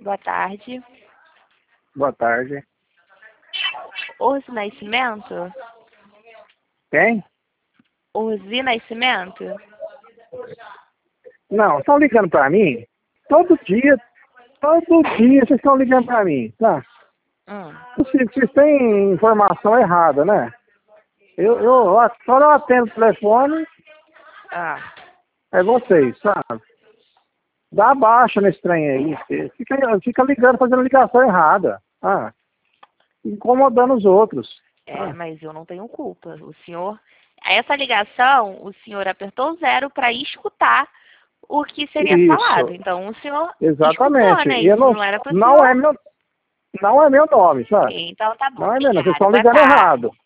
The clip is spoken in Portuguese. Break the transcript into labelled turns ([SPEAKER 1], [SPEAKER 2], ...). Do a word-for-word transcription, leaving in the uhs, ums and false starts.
[SPEAKER 1] Boa tarde.
[SPEAKER 2] Boa tarde.
[SPEAKER 1] Orsi Nascimento?
[SPEAKER 2] Quem?
[SPEAKER 1] Orsi Nascimento?
[SPEAKER 2] Não, estão ligando pra mim? Todo dia, todo dia vocês estão ligando pra mim, tá?
[SPEAKER 1] Hum.
[SPEAKER 2] Vocês, vocês têm informação errada, né? Eu, eu, só eu atendo o telefone,
[SPEAKER 1] Ah.
[SPEAKER 2] é vocês, sabe? Dá baixa nesse trem aí. Fica, fica ligando, fazendo ligação errada. Ah, incomodando os outros.
[SPEAKER 1] É,
[SPEAKER 2] Ah.
[SPEAKER 1] mas eu não tenho culpa. O senhor... Essa ligação, o senhor apertou zero para escutar o que seria
[SPEAKER 2] Isso.
[SPEAKER 1] falado. Então, o senhor
[SPEAKER 2] Exatamente.
[SPEAKER 1] escutou, né?
[SPEAKER 2] E eu
[SPEAKER 1] Isso
[SPEAKER 2] não,
[SPEAKER 1] não era para o
[SPEAKER 2] não
[SPEAKER 1] senhor.
[SPEAKER 2] é meu, não é meu nome, sabe?
[SPEAKER 1] Então, tá bom.
[SPEAKER 2] Não é meu nome. Vocês
[SPEAKER 1] Obrigada.
[SPEAKER 2] estão
[SPEAKER 1] Boa
[SPEAKER 2] ligando
[SPEAKER 1] tarde.
[SPEAKER 2] errado.